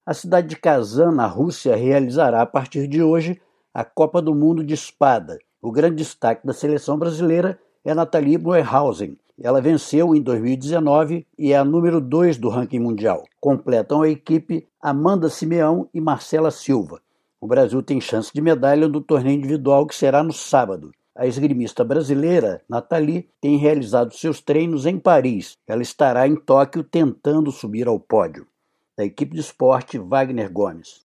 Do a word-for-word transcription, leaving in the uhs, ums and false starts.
A cidade de Kazan, na Rússia, realizará a partir de hoje a Copa do Mundo de Espada. O grande destaque da seleção brasileira é Nathalie Moerhausen. Ela venceu em dois mil e dezenove e é a número dois do ranking mundial. Completam a equipe Amanda Simeão e Marcela Silva. O Brasil tem chance de medalha no torneio individual que será no sábado. A esgrimista brasileira, Nathalie, tem realizado seus treinos em Paris. Ela estará em Tóquio tentando subir ao pódio. Da equipe de esporte, Wagner Gomes.